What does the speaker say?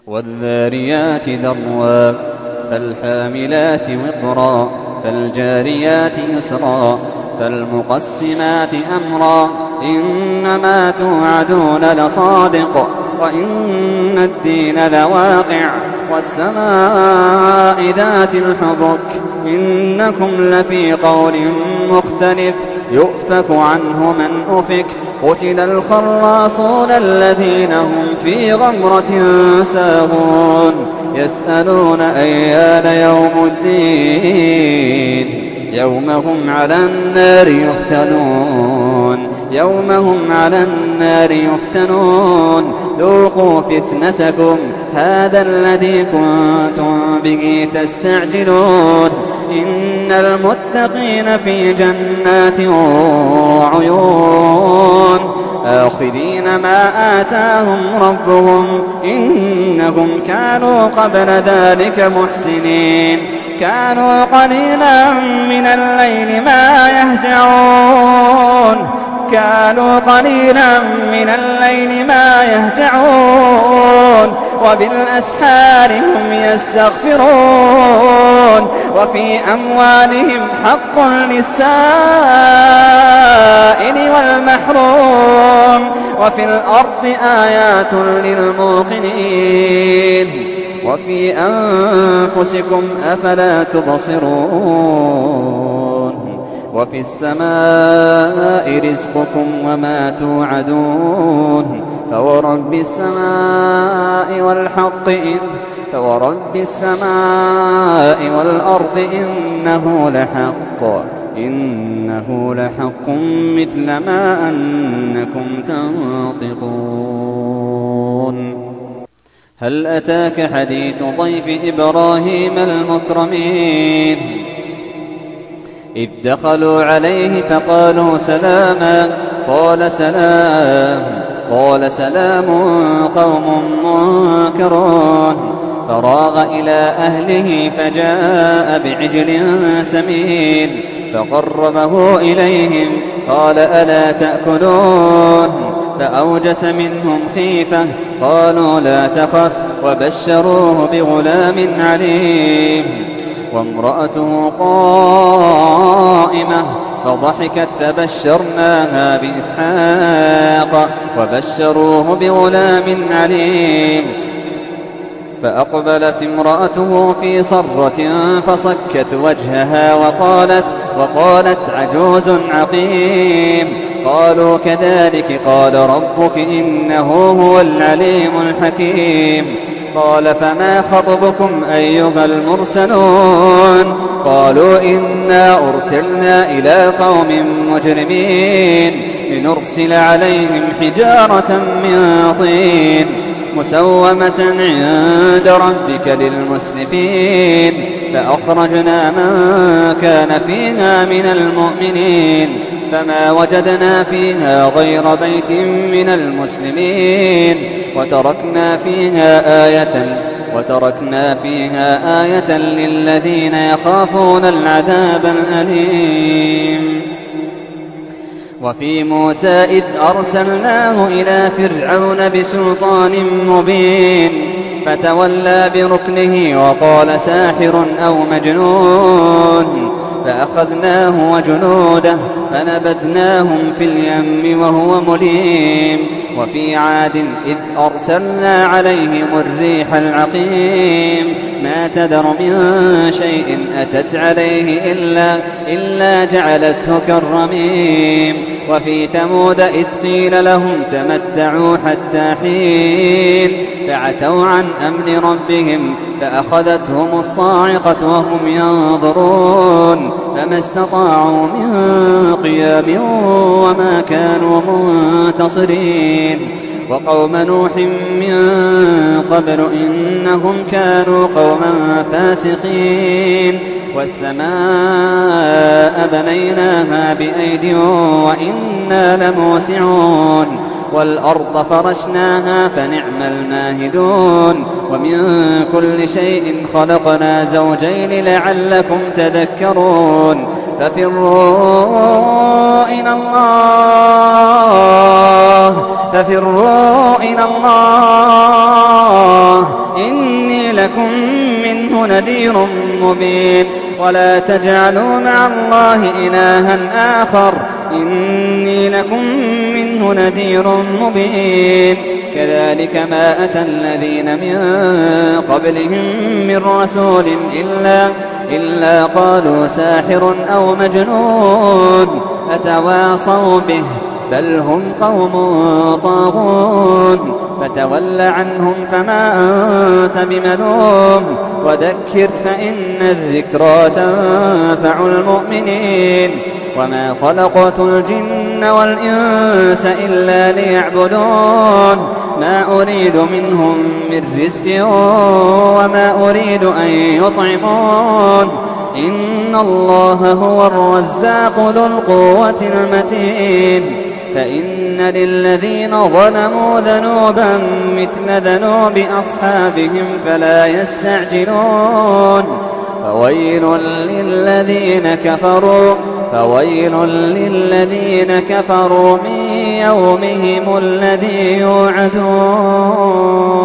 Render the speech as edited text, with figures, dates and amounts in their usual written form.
والذاريات ذروا فالحاملات وقرا فالجاريات يسرا فالمقسمات أمرا إنما توعدون لصادق وإن الدين لواقع والسماء ذات الحبك إنكم لفي قول مختلف يؤفك عنه من أفك قتل الخراصون الذين هم في غمرة ساهون يسألون أيان يوم الدين يوم هم على النار يفتنون ذوقوا فتنتكم هذا الذي كنتم به تستعجلون إن المتقين في جنات وعيون آخذين ما آتاهم ربهم إنهم كانوا قبل ذلك محسنين كانوا قليلا من الليل ما يهجعون وبالأسحار هم يستغفرون وفي أموالهم حق للسائل والمحروم وفي الأرض آيات للموقنين وفي أنفسكم أفلا تبصرون وفي السماء رزقكم وما توعدون فورب السماء والأرض إنه لحق مثل ما أنكم تنطقون هل أتاك حديث ضيف إبراهيم المكرمين إذ دخلوا عليه فقالوا سلاما قال سلام قوم منكرون فراغ إلى أهله فجاء بعجل سمين فقربه إليهم قال ألا تأكلون فأوجس منهم خيفة قالوا لا تخف وبشروه بغلام عليم وامرأته قائمة فضحكت فبشرناها بإسحاق وبشروه بغلام عليم فأقبلت امرأته في صرة فصكت وجهها وقالت عجوز عقيم قالوا كذلك قال ربك إنه هو العليم الحكيم قال فما خطبكم أيها المرسلون قالوا إنا أرسلنا إلى قوم مجرمين لنرسل عليهم حجارة من طين مسومة عند ربك للمسرفين فأخرجنا من كان فيها من المؤمنين فما وجدنا فيها غير بيت من المسلمين وتركنا فيها آية للذين يخافون العذاب الأليم وفي موسى إذ أرسلناه إلى فرعون بسلطان مبين فتولى بركنه وقال ساحر أو مجنون فأخذناه وجنوده فنبذناهم في اليم وهو مليم وفي عاد إذ أرسلنا عليهم الريح العقيم ما تذر من شيء أتت عليه إلا جعلته كالرميم وفي ثمود إذ قيل لهم تمتعوا حتى حين فعتوا عن أمر ربهم فأخذتهم الصاعقة وهم ينظرون فما استطاعوا من قيام وما كانوا منتصرين وقوم نوح من قبل إنهم كانوا قوما فاسقين والسماء بنيناها بأيد وإنا لموسعون والأرض فرشناها فنعم الماهدون ومن كل شيء خلقنا زوجين لعلكم تذكرون ففروا إلى لكم منه نذير مبين ولا تجعلوا مع الله إلها آخر إني لكم منه نذير مبين كذلك ما أتى الذين من قبلهم من رسول إلا قالوا ساحر أو مجنون أتواصوا به بل هم قوم طاغون فتول عنهم فما أنت بملوم وذكر فإن الذكرى تنفع المؤمنين وما خلقت الجن والإنس إلا ليعبدون ما أريد منهم من رزق وما أريد أن يطعمون إن الله هو الرزاق ذو القوة المتين فإن للذين ظلموا ذنوبا مثل ذنوب أصحابهم فلا يستعجلون فويل للذين كفروا من يومهم الذي يوعدون